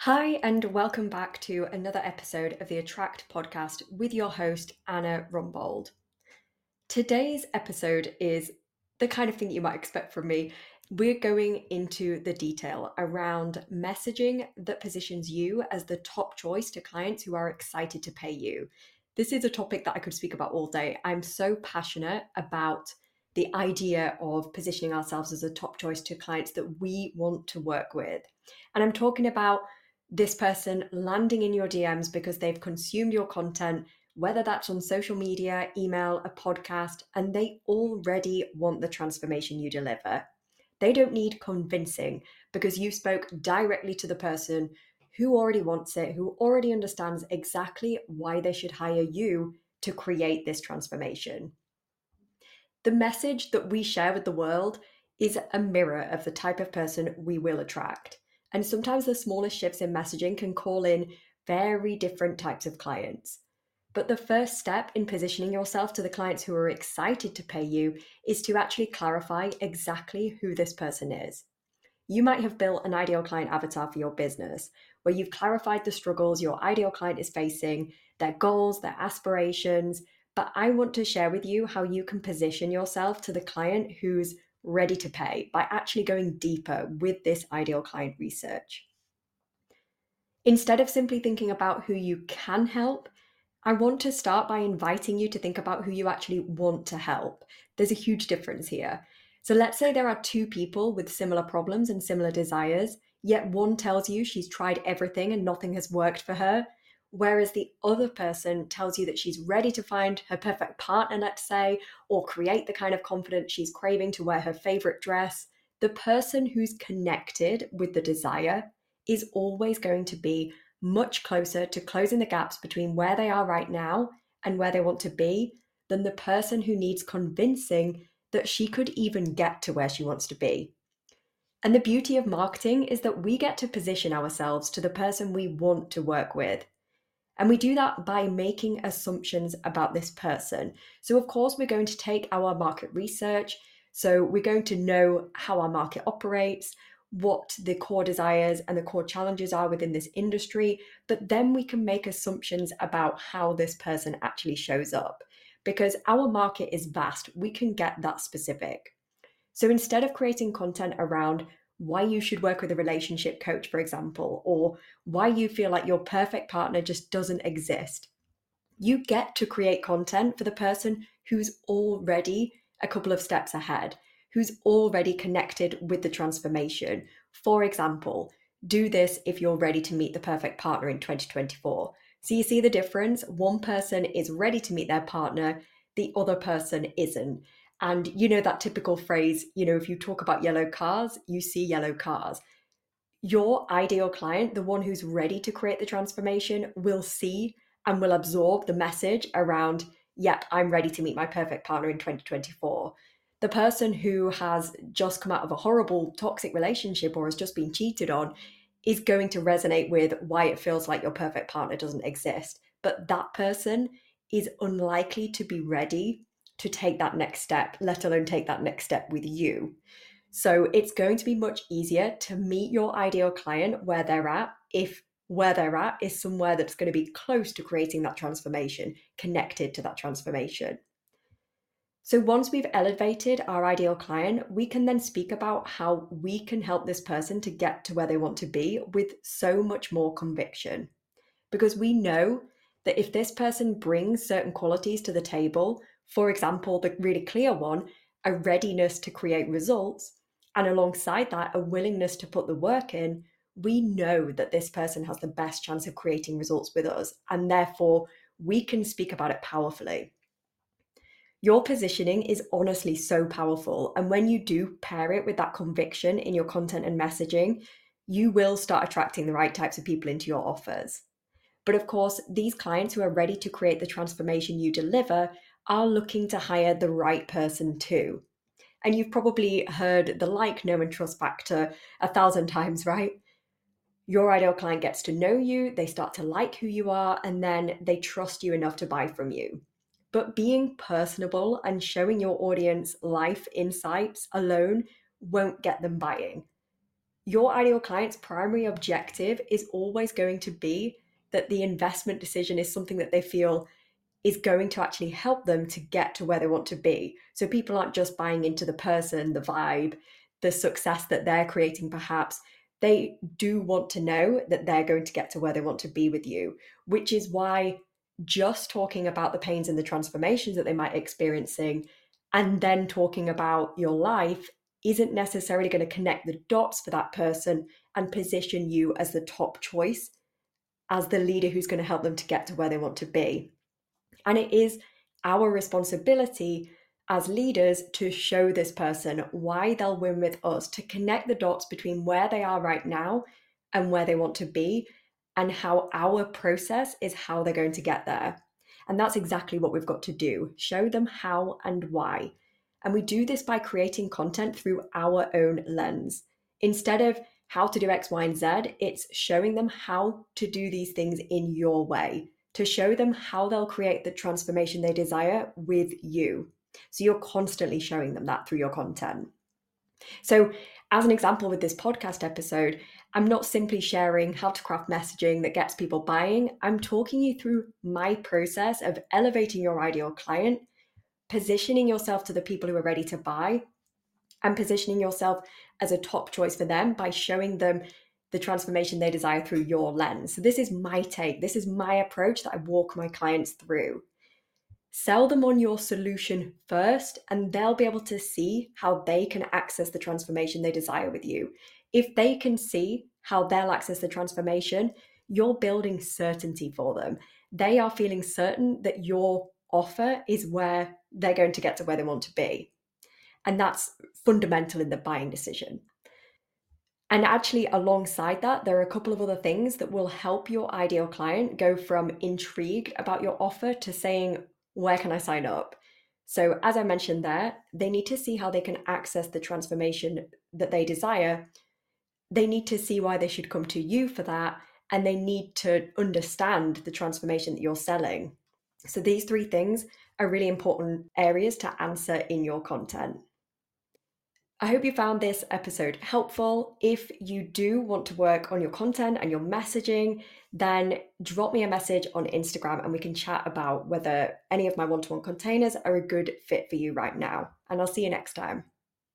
Hi, and welcome back to another episode of the Attract podcast with your host, Anna Rumbold. Today's episode is the kind of thing you might expect from me. We're going into the detail around messaging that positions you as the top choice to clients who are excited to pay you. This is a topic that I could speak about all day. I'm so passionate about the idea of positioning ourselves as a top choice to clients that we want to work with. And I'm talking about this person landing in your DMs because they've consumed your content, whether that's on social media, email, a podcast, and they already want the transformation you deliver. They don't need convincing because you spoke directly to the person who already wants it, who already understands exactly why they should hire you to create this transformation. The message that we share with the world is a mirror of the type of person we will attract. And sometimes the smallest shifts in messaging can call in very different types of clients. But the first step in positioning yourself to the clients who are excited to pay you is to actually clarify exactly who this person is. You might have built an ideal client avatar for your business where you've clarified the struggles your ideal client is facing, their goals, their aspirations. But I want to share with you how you can position yourself to the client who's ready to pay by actually going deeper with this ideal client research. Instead of simply thinking about who you can help, I want to start by inviting you to think about who you actually want to help. There's a huge difference here. So let's say there are two people with similar problems and similar desires, yet one tells you she's tried everything and nothing has worked for her, whereas the other person tells you that she's ready to find her perfect partner, let's say, or create the kind of confidence she's craving to wear her favorite dress. The person who's connected with the desire is always going to be much closer to closing the gaps between where they are right now and where they want to be than the person who needs convincing that she could even get to where she wants to be. And the beauty of marketing is that we get to position ourselves to the person we want to work with. And we do that by making assumptions about this person. So, of course, we're going to take our market research. So, we're going to know how our market operates, what the core desires and the core challenges are within this industry. But then we can make assumptions about how this person actually shows up. Because our market is vast, we can get that specific. So instead of creating content around why you should work with a relationship coach, for example, or why you feel like your perfect partner just doesn't exist, you get to create content for the person who's already a couple of steps ahead, who's already connected with the transformation. For example, do this if you're ready to meet the perfect partner in 2024. So you see the difference? One person is ready to meet their partner, the other person isn't. And you know that typical phrase, if you talk about yellow cars, you see yellow cars. Your ideal client, the one who's ready to create the transformation, will see and will absorb the message around, yep, I'm ready to meet my perfect partner in 2024. The person who has just come out of a horrible toxic relationship or has just been cheated on is going to resonate with why it feels like your perfect partner doesn't exist. But that person is unlikely to be ready to take that next step, let alone take that next step with you. So it's going to be much easier to meet your ideal client where they're at if where they're at is somewhere that's going to be close to creating that transformation, connected to that transformation. So once we've elevated our ideal client, we can then speak about how we can help this person to get to where they want to be with so much more conviction. Because we know that if this person brings certain qualities to the table, for example, the really clear one, a readiness to create results, and alongside that, a willingness to put the work in, we know that this person has the best chance of creating results with us. And therefore, we can speak about it powerfully. Your positioning is honestly so powerful. And when you do pair it with that conviction in your content and messaging, you will start attracting the right types of people into your offers. But of course, these clients who are ready to create the transformation you deliver are looking to hire the right person too. And you've probably heard the like, know, and trust factor 1,000 times, right? Your ideal client gets to know you, they start to like who you are, and then they trust you enough to buy from you. But being personable and showing your audience life insights alone won't get them buying. your ideal client's primary objective is always going to be that the investment decision is something that they feel is going to actually help them to get to where they want to be. So people aren't just buying into the person, the vibe, the success that they're creating, perhaps. They do want to know that they're going to get to where they want to be with you, which is why just talking about the pains and the transformations that they might be experiencing and then talking about your life isn't necessarily going to connect the dots for that person and position you as the top choice, as the leader who's going to help them to get to where they want to be. And it is our responsibility as leaders to show this person why they'll win with us, to connect the dots between where they are right now and where they want to be, and how our process is how they're going to get there. And that's exactly what we've got to do, show them how and why. And we do this by creating content through our own lens. Instead of how to do X, Y, and Z, it's showing them how to do these things in your way, to show them how they'll create the transformation they desire with you. So you're constantly showing them that through your content. So, as an example with this podcast episode, I'm not simply sharing how to craft messaging that gets people buying. I'm talking you through my process of elevating your ideal client, positioning yourself to the people who are ready to buy, and positioning yourself as a top choice for them by showing them the transformation they desire through your lens. So this is my take. This is my approach that I walk my clients through. Sell them on your solution first, and they'll be able to see how they can access the transformation they desire with you. If they can see how they'll access the transformation, you're building certainty for them. They are feeling certain that your offer is where they're going to get to where they want to be. And that's fundamental in the buying decision. And actually, alongside that, there are a couple of other things that will help your ideal client go from intrigued about your offer to saying, where can I sign up? So, as I mentioned there, they need to see how they can access the transformation that they desire. They need to see why they should come to you for that. And they need to understand the transformation that you're selling. So, these three things are really important areas to answer in your content. I hope you found this episode helpful. If you do want to work on your content and your messaging, then drop me a message on Instagram and we can chat about whether any of my one-to-one containers are a good fit for you right now. And I'll see you next time.